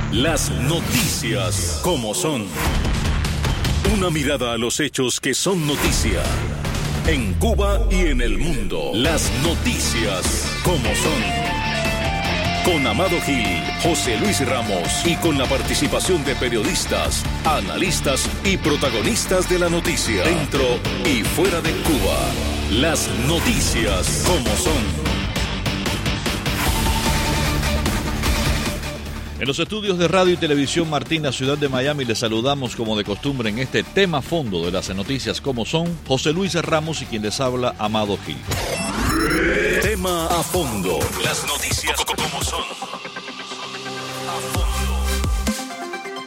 Las noticias como son. Una mirada a los hechos que son noticia. En Cuba y en el mundo. Las noticias como son. Con Amado Gil, José Luis Ramos y con la participación de periodistas, analistas y protagonistas de la noticia. Dentro y fuera de Cuba. Las noticias como son. En los estudios de radio y televisión Martín, la ciudad de Miami, les saludamos como de costumbre en este tema fondo de las noticias como son, José Luis Ramos y quien les habla, Amado Gil. Tema a fondo. Las noticias como son. A fondo.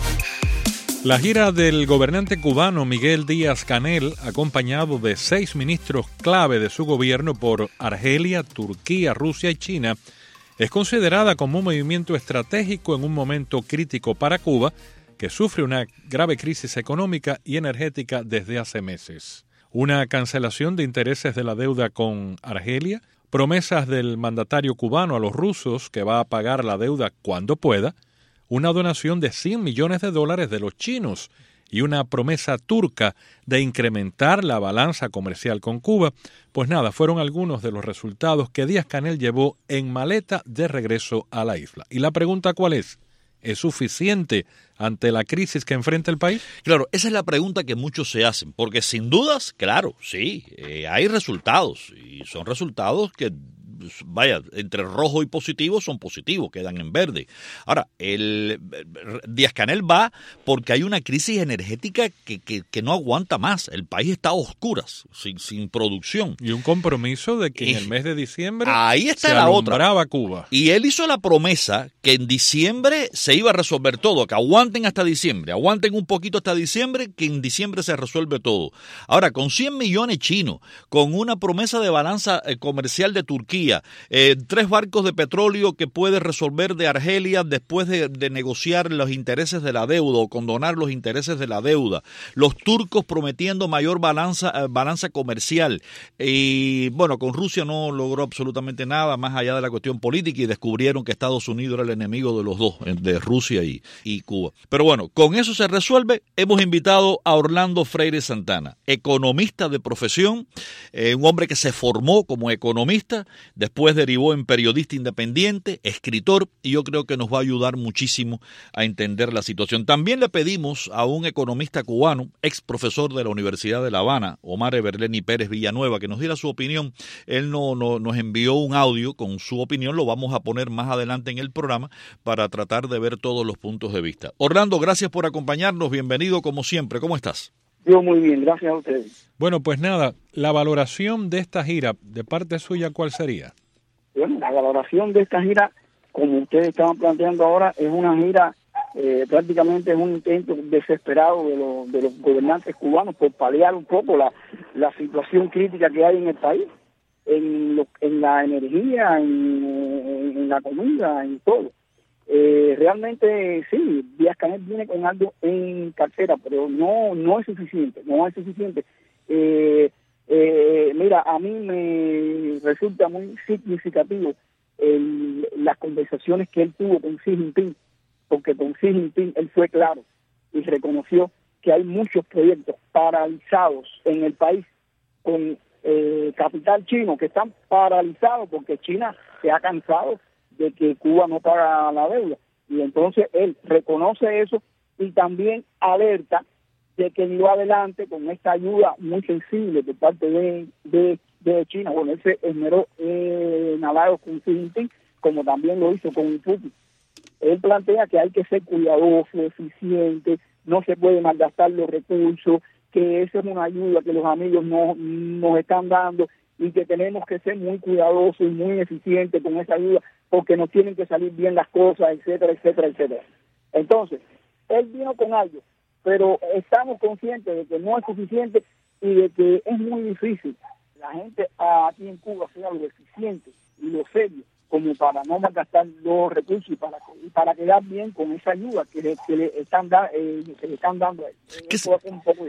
La gira del gobernante cubano Miguel Díaz-Canel, acompañado de 6 ministros clave de su gobierno por Argelia, Turquía, Rusia y China, es considerada como un movimiento estratégico en un momento crítico para Cuba, que sufre una grave crisis económica y energética desde hace meses. Una cancelación de intereses de la deuda con Argelia, promesas del mandatario cubano a los rusos que va a pagar la deuda cuando pueda, una donación de $100 millones de los chinos y una promesa turca de incrementar la balanza comercial con Cuba, pues nada, fueron algunos de los resultados que Díaz-Canel llevó en maleta de regreso a la isla. Y la pregunta, ¿cuál es? ¿Es suficiente ante la crisis que enfrenta el país? Claro, esa es la pregunta que muchos se hacen, porque sin dudas, claro, sí, hay resultados, y son resultados que, vaya, entre rojo y positivo son positivos, quedan en verde. Ahora, el Díaz-Canel va porque hay una crisis energética que no aguanta más. El país está a oscuras, sin producción. Y un compromiso de que en el mes de diciembre ahí está se la alumbraba otra. Cuba. Y él hizo la promesa que en diciembre se iba a resolver todo, que aguanten hasta diciembre, aguanten un poquito hasta diciembre, que en diciembre se resuelve todo. Ahora, con 100 millones chinos, con una promesa de balanza comercial de Turquía, 3 barcos de petróleo que puede resolver de Argelia después de negociar los intereses de la deuda o condonar los intereses de la deuda. Los turcos prometiendo mayor balanza comercial. Y bueno, con Rusia no logró absolutamente nada más allá de la cuestión política y descubrieron que Estados Unidos era el enemigo de los dos, de Rusia y Cuba. Pero bueno, con eso se resuelve. Hemos invitado a Orlando Freire Santana, economista de profesión, un hombre que se formó como economista, después derivó en periodista independiente, escritor, y yo creo que nos va a ayudar muchísimo a entender la situación. También le pedimos a un economista cubano, ex profesor de la Universidad de La Habana, Omar Everleni Pérez Villanueva, que nos diera su opinión. Él nos envió un audio con su opinión, lo vamos a poner más adelante en el programa para tratar de ver todos los puntos de vista. Orlando, gracias por acompañarnos, bienvenido como siempre, ¿cómo estás? Yo muy bien, gracias a ustedes. Bueno, pues nada, la valoración de esta gira, de parte suya, ¿cuál sería? Bueno, la valoración de esta gira, como ustedes estaban planteando ahora, es una gira, prácticamente es un intento desesperado de los gobernantes cubanos por paliar un poco la situación crítica que hay en el país, en la energía, en la comida, en todo. Realmente sí, Díaz-Canel viene con algo en cartera, pero no es suficiente, mira, a mí me resulta muy significativo las conversaciones que él tuvo con Xi Jinping, porque con Xi Jinping él fue claro y reconoció que hay muchos proyectos paralizados en el país con capital chino que están paralizados porque China se ha cansado de que Cuba no paga la deuda, y entonces él reconoce eso y también alerta de que iba adelante con esta ayuda muy sensible por parte de China. Bueno, él se esmeró navajo con Xi Jinping, como también lo hizo con Putin. Él plantea que hay que ser cuidadoso, eficiente, no se puede malgastar los recursos, que esa es una ayuda que los amigos nos están dando y que tenemos que ser muy cuidadosos y muy eficientes con esa ayuda porque nos tienen que salir bien las cosas, etcétera, etcétera, etcétera. Entonces, él vino con algo, pero estamos conscientes de que no es suficiente y de que es muy difícil la gente aquí en Cuba sea lo eficiente y lo serio como para no malgastar los recursos y para quedar bien con esa ayuda que le están dando a él. Eso es un poco difícil.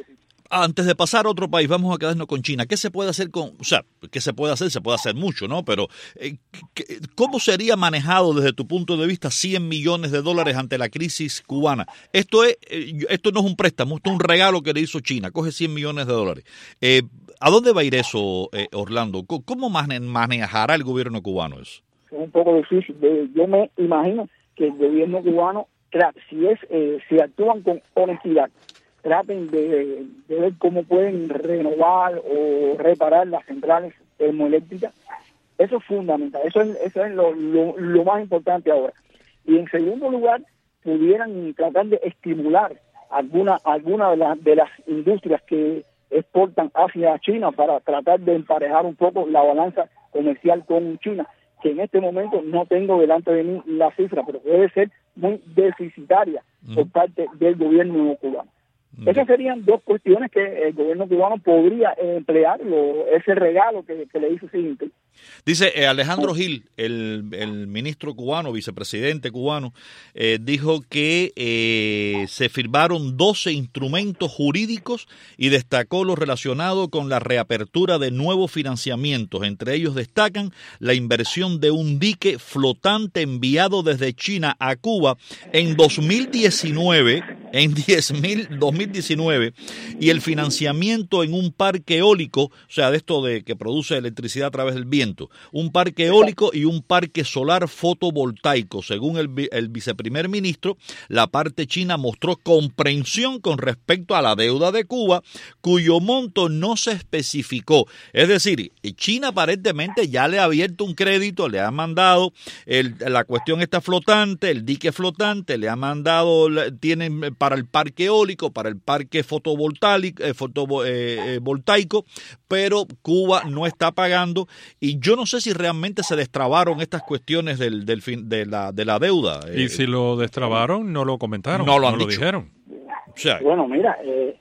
Antes de pasar a otro país, vamos a quedarnos con China. ¿Qué se puede hacer qué se puede hacer? Se puede hacer mucho, ¿no? Pero, ¿cómo sería manejado desde tu punto de vista 100 millones de dólares ante la crisis cubana? Esto no es un préstamo, esto es un regalo que le hizo China. Coge 100 millones de dólares. ¿A dónde va a ir eso, Orlando? ¿Cómo manejará el gobierno cubano eso? Es un poco difícil. Yo me imagino que el gobierno cubano, si actúan con honestidad, traten de ver cómo pueden renovar o reparar las centrales termoeléctricas. Eso es fundamental, eso es lo más importante ahora. Y en segundo lugar, pudieran tratar de estimular alguna de las industrias que exportan hacia China para tratar de emparejar un poco la balanza comercial con China, que en este momento no tengo delante de mí la cifra, pero debe ser muy deficitaria por parte del gobierno cubano. Esas serían dos cuestiones que el gobierno cubano podría emplear, ese regalo que le hizo Xi Jinping. Dice Alejandro Gil, el ministro cubano, vicepresidente cubano, dijo que se firmaron 12 instrumentos jurídicos y destacó lo relacionado con la reapertura de nuevos financiamientos. Entre ellos destacan la inversión de un dique flotante enviado desde China a Cuba en 2019 y el financiamiento en un parque eólico, o sea, de esto de que produce electricidad a través del viento, un parque eólico y un parque solar fotovoltaico. Según el viceprimer ministro, la parte china mostró comprensión con respecto a la deuda de Cuba, cuyo monto no se especificó. Es decir, China aparentemente ya le ha abierto un crédito, le ha mandado la cuestión está flotante, el dique flotante, le ha mandado, tienen para el parque eólico, para el parque fotovoltaico, pero Cuba no está pagando, y yo no sé si realmente se destrabaron estas cuestiones de la deuda. Y si lo destrabaron, no lo comentaron, no lo dijeron. O sea, bueno, mira,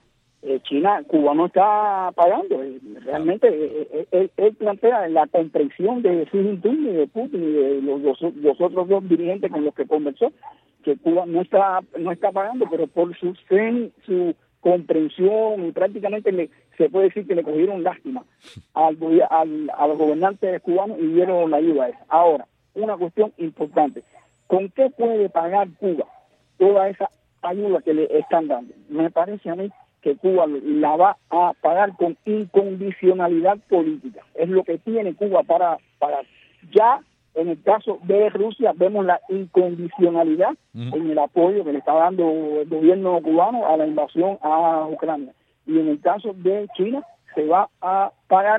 Cuba no está pagando. Realmente él plantea la comprensión de Xi Jinping y de Putin y de los otros dos dirigentes con los que conversó, que Cuba no está pagando, pero por su comprensión, y prácticamente se puede decir que le cogieron lástima a los gobernantes cubanos y dieron la ayuda a esa. Ahora, una cuestión importante: ¿con qué puede pagar Cuba toda esa ayuda que le están dando? Me parece a mí que Cuba la va a pagar con incondicionalidad política. Es lo que tiene Cuba para ya. En el caso de Rusia vemos la incondicionalidad en el apoyo que le está dando el gobierno cubano a la invasión a Ucrania. Y en el caso de China se va a pagar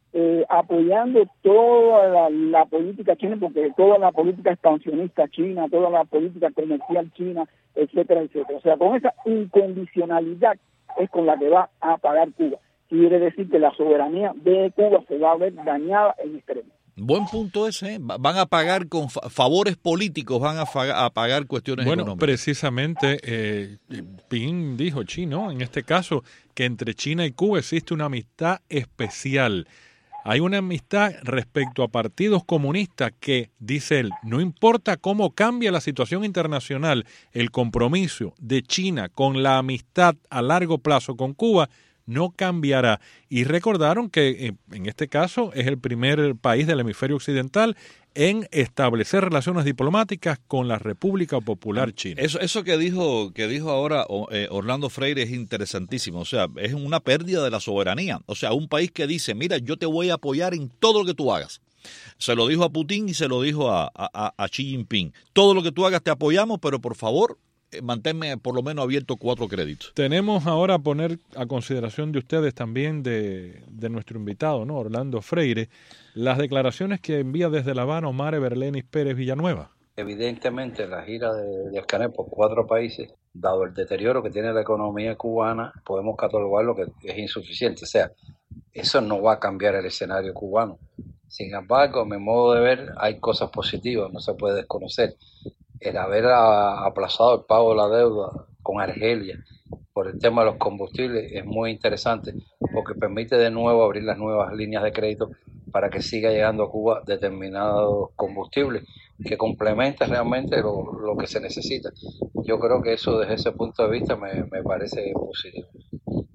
apoyando toda la política china, porque toda la política expansionista china, toda la política comercial china, etcétera, etcétera. O sea, con esa incondicionalidad es con la que va a pagar Cuba. Quiere decir que la soberanía de Cuba se va a ver dañada en extremo. Buen punto ese, ¿eh? Van a pagar con favores políticos, van a pagar cuestiones económicas. Bueno, precisamente Ping dijo, Chino, en este caso, que entre China y Cuba existe una amistad especial. Hay una amistad respecto a partidos comunistas que, dice él, no importa cómo cambie la situación internacional, el compromiso de China con la amistad a largo plazo con Cuba no cambiará. Y recordaron que en este caso es el primer país del hemisferio occidental en establecer relaciones diplomáticas con la República Popular China. Eso que dijo ahora Orlando Freire es interesantísimo. O sea, es una pérdida de la soberanía. O sea, un país que dice, mira, yo te voy a apoyar en todo lo que tú hagas. Se lo dijo a Putin y se lo dijo a Xi Jinping. Todo lo que tú hagas te apoyamos, pero por favor, manténme por lo menos abierto 4 créditos. Tenemos ahora a poner a consideración de ustedes también de nuestro invitado, ¿no? Orlando Freire, las declaraciones que envía desde La Habana Omar Everlenis Pérez Villanueva. Evidentemente la gira de Díaz-Canel por 4 países, dado el deterioro que tiene la economía cubana, podemos catalogarlo que es insuficiente. O sea, eso no va a cambiar el escenario cubano. Sin embargo, a mi modo de ver, hay cosas positivas, no se puede desconocer. El haber aplazado el pago de la deuda con Argelia por el tema de los combustibles es muy interesante, porque permite de nuevo abrir las nuevas líneas de crédito para que siga llegando a Cuba determinados combustibles que complementen realmente lo que se necesita. Yo creo que eso desde ese punto de vista me parece positivo.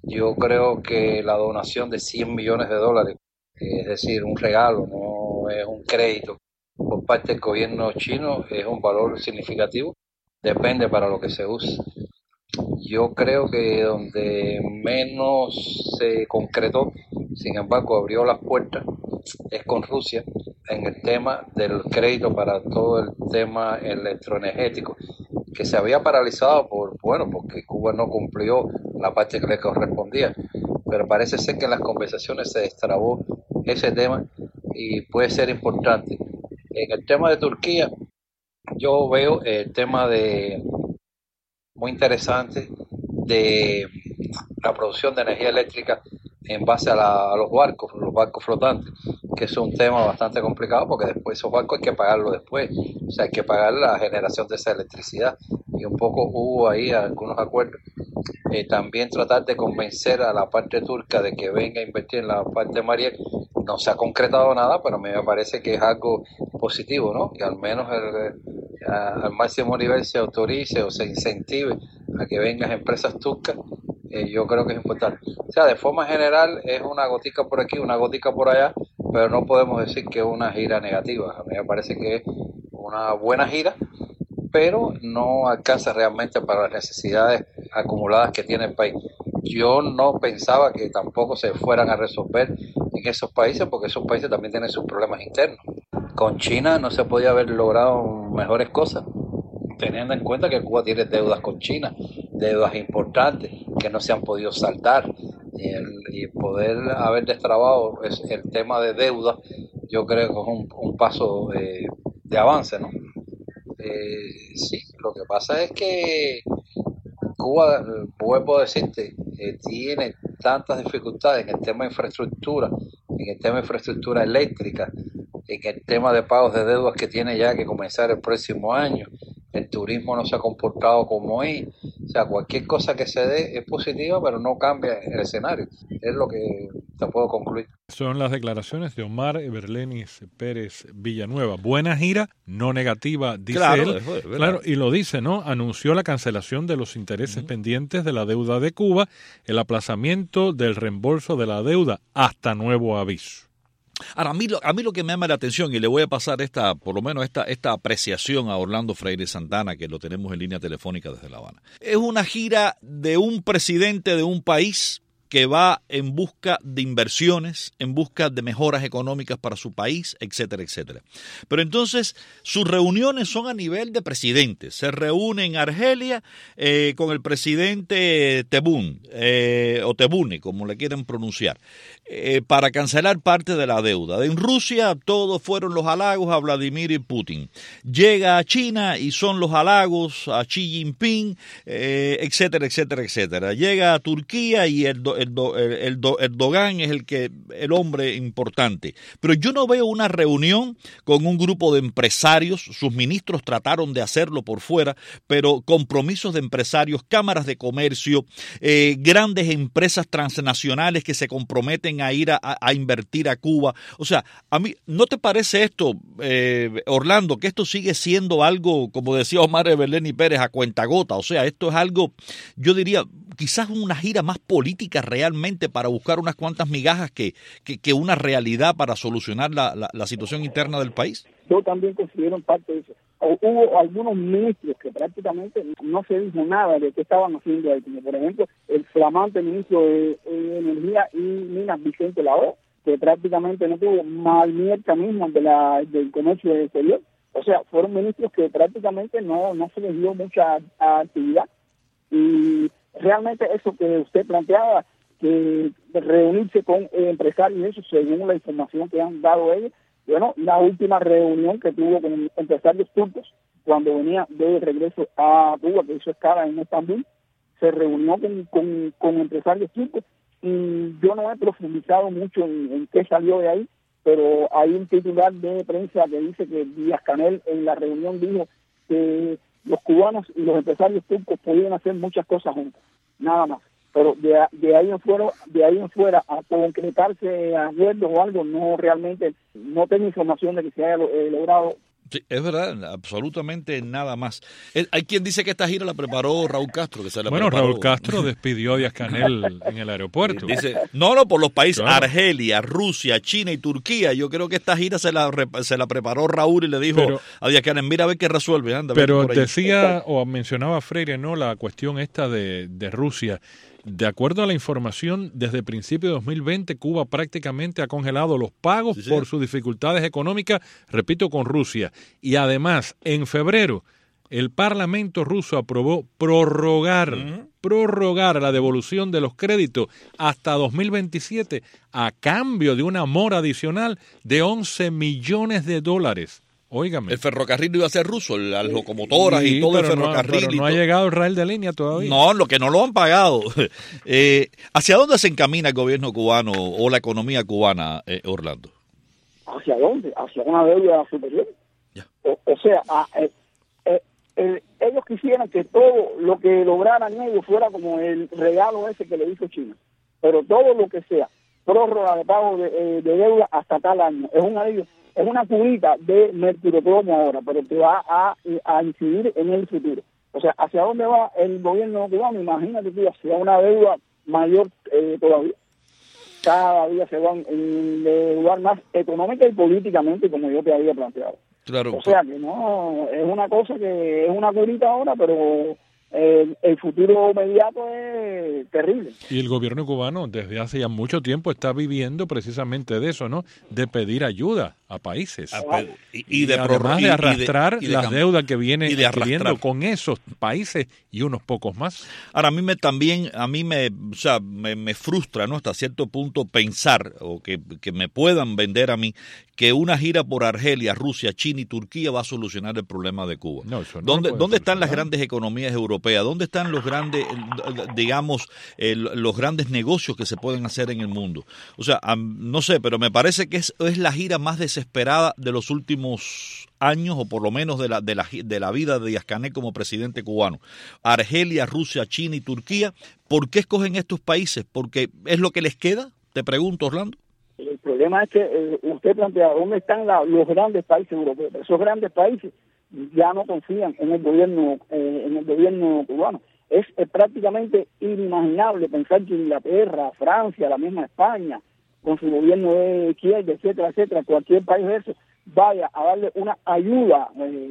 Yo creo que la donación de $100 millones, es decir, un regalo, no es un crédito por parte del gobierno chino, es un valor significativo, depende para lo que se use. Yo creo que donde menos se concretó, sin embargo, abrió las puertas, es con Rusia en el tema del crédito para todo el tema electroenergético, que se había paralizado porque Cuba no cumplió la parte que le correspondía, pero parece ser que en las conversaciones se destrabó ese tema y puede ser importante. En el tema de Turquía, yo veo el tema muy interesante de la producción de energía eléctrica en base a los barcos flotantes, que es un tema bastante complicado porque después esos barcos hay que pagarlos después, o sea, hay que pagar la generación de esa electricidad y un poco hubo ahí algunos acuerdos. También tratar de convencer a la parte turca de que venga a invertir en la parte mariana. No se ha concretado nada, pero a mí me parece que es algo positivo, ¿no? Que al menos al máximo nivel se autorice o se incentive a que vengan empresas turcas. Yo creo que es importante. O sea, de forma general es una gotica por aquí, una gotica por allá, pero no podemos decir que es una gira negativa. A mí me parece que es una buena gira, pero no alcanza realmente para las necesidades acumuladas que tiene el país. Yo no pensaba que tampoco se fueran a resolver en esos países, porque esos países también tienen sus problemas internos. Con China no se podía haber logrado mejores cosas, teniendo en cuenta que Cuba tiene deudas con China, deudas importantes que no se han podido saldar, y poder haber destrabado el tema de deuda, yo creo que es un paso de avance, ¿no? Sí, lo que pasa es que Cuba, vuelvo a decirte, tiene tantas dificultades en el tema de infraestructura, en el tema de infraestructura eléctrica, en el tema de pagos de deudas que tiene ya que comenzar el próximo año. El turismo no se ha comportado como es. O sea, cualquier cosa que se dé es positiva, pero no cambia el escenario. Es lo que te puedo concluir. Son las declaraciones de Omar Everlenis Pérez Villanueva. Buena gira, no negativa, dice él. Claro, y lo dice, ¿no? Anunció la cancelación de los intereses pendientes de la deuda de Cuba, el aplazamiento del reembolso de la deuda hasta nuevo aviso. Ahora, a mí lo que me llama la atención, y le voy a pasar por lo menos esta apreciación a Orlando Freire Santana, que lo tenemos en línea telefónica desde La Habana. Es una gira de un presidente de un país que va en busca de inversiones, en busca de mejoras económicas para su país, etcétera, etcétera. Pero entonces sus reuniones son a nivel de presidentes. Se reúne en Argelia con el presidente Tebboune, o Tebboune, como le quieran pronunciar, para cancelar parte de la deuda. En Rusia todos fueron los halagos a Vladimir Putin. Llega a China y son los halagos a Xi Jinping, etcétera, etcétera, etcétera. Llega a Turquía y Erdogan es el hombre importante. Pero yo no veo una reunión con un grupo de empresarios. Sus ministros trataron de hacerlo por fuera, pero compromisos de empresarios, cámaras de comercio, grandes empresas transnacionales que se comprometen a ir a invertir a Cuba. O sea, a mí, ¿no te parece esto, Orlando, que esto sigue siendo algo, como decía Omar Everlenis Pérez, a cuentagota? O sea, esto es algo, yo diría, quizás una gira más política realmente para buscar unas cuantas migajas que una realidad para solucionar la situación interna del país. Yo también considero en parte eso. Hubo algunos ministros que prácticamente no se dijo nada de qué estaban haciendo ahí, como por ejemplo el flamante ministro de Energía y Minas, Vicente Laó, que prácticamente no tuvo mal mierda mismo del comercio exterior. O sea, fueron ministros que prácticamente no se les dio mucha actividad. Y realmente eso que usted planteaba, que reunirse con empresarios y eso, según la información que han dado ellos, bueno, la última reunión que tuvo con empresarios turcos cuando venía de regreso a Cuba, que hizo escala en Estambul, se reunió con empresarios turcos, y yo no he profundizado mucho en qué salió de ahí, pero hay un titular de prensa que dice que Díaz-Canel en la reunión dijo que los cubanos y los empresarios turcos podían hacer muchas cosas juntos, nada más. Pero de ahí en fuera a concretarse acuerdos o algo, no realmente, no tengo información de que se haya logrado. Sí, es verdad, absolutamente nada más. Hay quien dice que esta gira la preparó Raúl Castro, que se la preparó. Raúl Castro despidió a Díaz-Canel en el aeropuerto. Dice, no, por los países, claro. Argelia, Rusia, China y Turquía. Yo creo que esta gira se la preparó Raúl y le dijo a Díaz-Canel, mira a ver qué resuelve. Anda, pero decía o mencionaba Freire, ¿no? La cuestión esta de Rusia. De acuerdo a la información, desde principios de 2020, Cuba prácticamente ha congelado los pagos por sus dificultades económicas, repito, con Rusia. Y además, en febrero, el Parlamento ruso aprobó prorrogar la devolución de los créditos hasta 2027 a cambio de una mora adicional de $11 millones. Óigame. El ferrocarril iba a ser ruso, las locomotoras y todo el ferrocarril. Pero no ha llegado el rail de línea todavía. No, lo que no lo han pagado. ¿Hacia dónde se encamina el gobierno cubano o la economía cubana, Orlando? ¿Hacia dónde? Hacia una deuda superior. Ya. O sea, ellos quisieran que todo lo que lograran ellos fuera como el regalo ese que le hizo China. Pero todo lo que sea prórroga de pago de deuda hasta tal año es un alivio. Es una curita de mercurocromo ahora, pero que va a incidir en el futuro. O sea, ¿hacia dónde va el gobierno cubano? Imagínate tú, hacia una deuda mayor todavía. Cada día se van en lugar más económica y políticamente, como yo te había planteado. Claro. O sea, que no, es una cosa que es una curita ahora, pero el futuro inmediato es terrible. Y el gobierno cubano desde hace ya mucho tiempo está viviendo precisamente de eso, ¿no? De pedir ayuda a países. Y de además de arrastrar las deudas que viene adquiriendo con esos países y unos pocos más. Ahora, a mí me frustra, ¿no? Hasta cierto punto pensar, o que me puedan vender a mí, que una gira por Argelia, Rusia, China y Turquía va a solucionar el problema de Cuba. No, eso no ¿Dónde están las grandes economías europeas? ¿Dónde están los grandes, los grandes negocios que se pueden hacer en el mundo? O sea, no sé, pero me parece que es la gira más desesperada de los últimos años, o por lo menos de la vida de Díaz-Canel como presidente cubano. Argelia, Rusia, China y Turquía. ¿Por qué escogen estos países? ¿Porque es lo que les queda? Te pregunto, Orlando. El problema es que usted plantea dónde están los grandes países europeos. Esos grandes países ya no confían en el gobierno cubano. Es prácticamente inimaginable pensar que Inglaterra, Francia, la misma España, con su gobierno de izquierda, etcétera, cualquier país de eso vaya a darle una ayuda,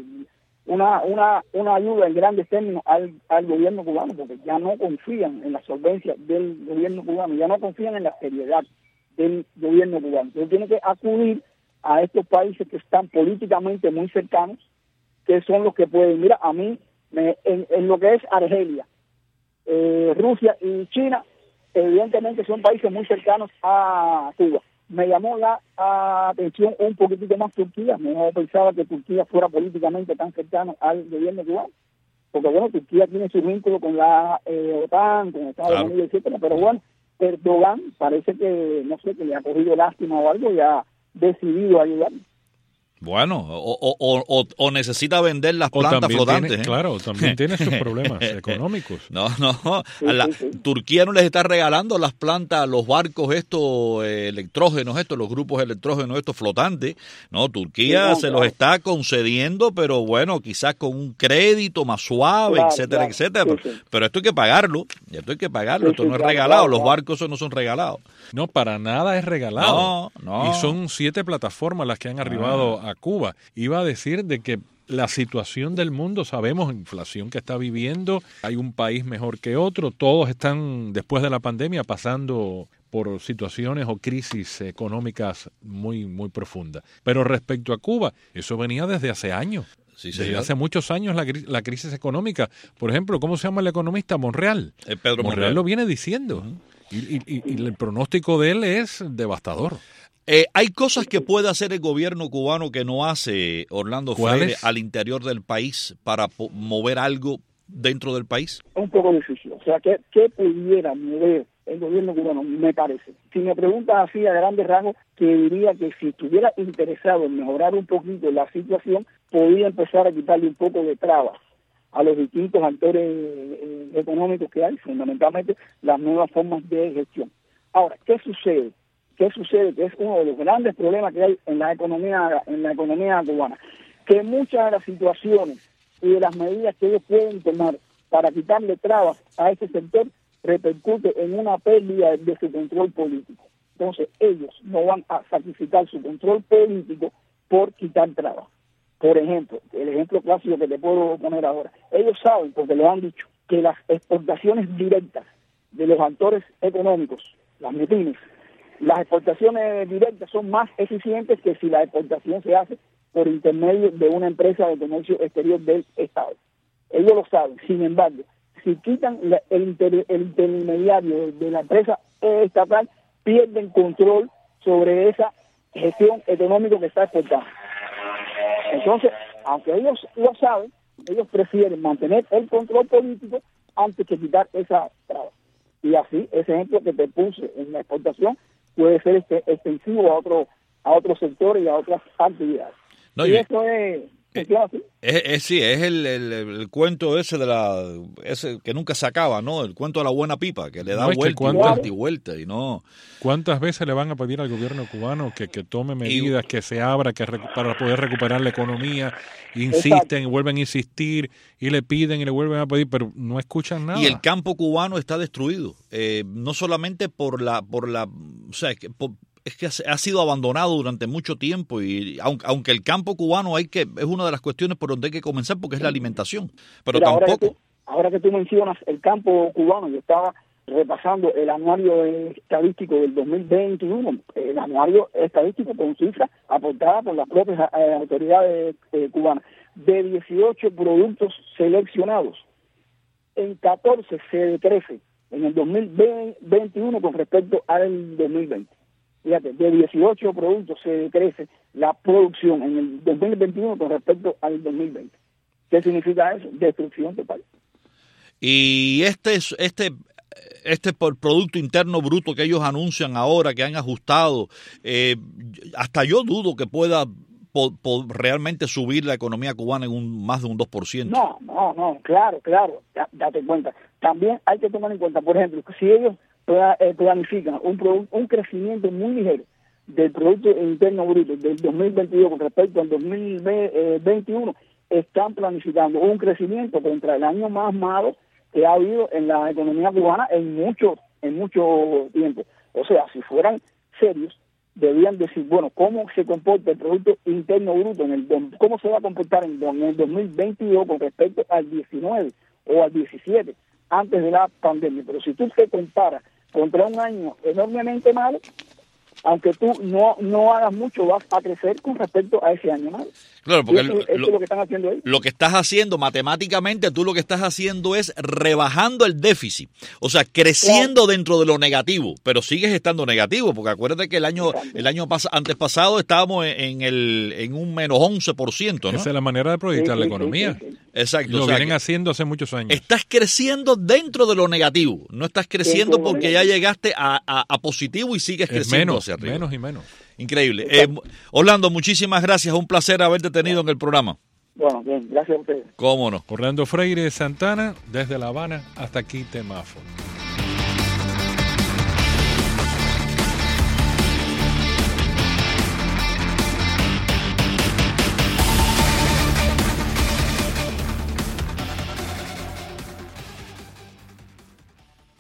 una ayuda en grandes términos al gobierno cubano, porque ya no confían en la solvencia del gobierno cubano, ya no confían en la seriedad del gobierno cubano. Entonces tiene que acudir a estos países que están políticamente muy cercanos, que son los que pueden. Mira, a mí, en lo que es Argelia, Rusia y China, evidentemente son países muy cercanos a Cuba. Me llamó la atención un poquitito más Turquía. No pensaba que Turquía fuera políticamente tan cercano al gobierno cubano, porque bueno, Turquía tiene su vínculo con la OTAN, con Estados Unidos, etcétera, pero bueno, Erdogan parece que, no sé, que le ha cogido lástima o algo y ha decidido ayudar. Bueno, o necesita vender las plantas flotantes. Claro, también tiene sus problemas económicos. No. Turquía no les está regalando las plantas, los barcos estos electrógenos, los grupos electrógenos estos flotantes. No, Turquía se los está concediendo, pero bueno, quizás con un crédito más suave, etcétera. Pero esto hay que pagarlo. Esto no es regalado. Los barcos no son regalados. No, para nada es regalado. No. Y son 7 plataformas las que han arribado a Cuba. Iba a decir de que la situación del mundo, sabemos, inflación que está viviendo, hay un país mejor que otro, todos están, después de la pandemia, pasando por situaciones o crisis económicas muy, muy profundas. Pero respecto a Cuba, eso venía desde hace años. Sí, desde hace muchos años la crisis económica. Por ejemplo, ¿cómo se llama el economista? Monreal. Pedro Monreal lo viene diciendo. Y el pronóstico de él es devastador. Hay cosas que puede hacer el gobierno cubano que no hace, Orlando Freire, al interior del país para mover algo dentro del país. Es un poco difícil. O sea, ¿qué pudiera mover el gobierno cubano? Me parece. Si me preguntas así a grandes rasgos, que diría que si estuviera interesado en mejorar un poquito la situación, podría empezar a quitarle un poco de trabas a los distintos actores económicos que hay, fundamentalmente las nuevas formas de gestión. Ahora, ¿qué sucede? Que es uno de los grandes problemas que hay en la economía cubana, que muchas de las situaciones y de las medidas que ellos pueden tomar para quitarle trabas a ese sector repercute en una pérdida de su control político. Entonces ellos no van a sacrificar su control político por quitar trabas. Por ejemplo, el ejemplo clásico que te puedo poner ahora, ellos saben, porque lo han dicho, que las exportaciones directas de los actores económicos, las MIPYMES, las exportaciones directas son más eficientes que si la exportación se hace por intermedio de una empresa de comercio exterior del Estado. Ellos lo saben. Sin embargo, si quitan el intermediario de la empresa estatal, pierden control sobre esa gestión económica que está exportando. Entonces, aunque ellos lo saben, ellos prefieren mantener el control político antes que quitar esa traba. Y así, ese ejemplo que te puse en la exportación puede ser extensivo a otros sectores y a otras actividades. No, y eso es el cuento ese ese que nunca se acaba, ¿no? El cuento de la buena pipa, que le da vuelta y vuelta y no. ¿Cuántas veces le van a pedir al gobierno cubano que tome medidas, que se abra, para poder recuperar la economía? Insisten y vuelven a insistir y le piden y le vuelven a pedir, pero no escuchan nada. Y el campo cubano está destruido, no solamente es que ha sido abandonado durante mucho tiempo y aunque el campo cubano es una de las cuestiones por donde hay que comenzar porque es la alimentación, pero mira, tampoco. Ahora que tú mencionas el campo cubano, yo estaba repasando el anuario estadístico del 2021, el anuario estadístico con cifras aportadas por las propias autoridades cubanas, de 18 productos seleccionados, en 14 se decrece en el 2021 con respecto al 2020. Fíjate, de 18 productos se decrece la producción en el 2021 con respecto al 2020. ¿Qué significa eso? Destrucción total. Y por Producto Interno Bruto que ellos anuncian ahora, que han ajustado, hasta yo dudo que pueda realmente subir la economía cubana en más de un 2%. No, claro, date cuenta. También hay que tomar en cuenta, por ejemplo, que si ellos planifican un crecimiento muy ligero del Producto Interno Bruto del 2022 con respecto al 2021, están planificando un crecimiento contra el año más malo que ha habido en la economía cubana en mucho tiempo. O sea, si fueran serios, debían decir, bueno, cómo se comporta el Producto Interno Bruto, cómo se va a comportar en el 2022 con respecto al 19 o al 17, antes de la pandemia. Pero si tú te comparas contra un año enormemente malo, aunque tú no hagas mucho, vas a crecer con respecto a ese año malo. Claro, porque eso es lo que están haciendo ahí. Lo que estás haciendo matemáticamente, tú lo que estás haciendo es rebajando el déficit. O sea, creciendo dentro de lo negativo, pero sigues estando negativo, porque acuérdate que el año antes pasado estábamos en un menos 11%, ¿no? Esa es la manera de proyectar la economía. Sí. Exacto. Lo vienen haciendo hace muchos años. Estás creciendo dentro de lo negativo, no estás creciendo porque ya llegaste a positivo y sigues creciendo hacia arriba. Menos y menos. Increíble. Orlando, muchísimas gracias. Un placer haberte tenido en el programa. Bueno, bien, gracias a ustedes. Cómo no. Orlando Freire Santana, desde La Habana hasta aquí Temáfono.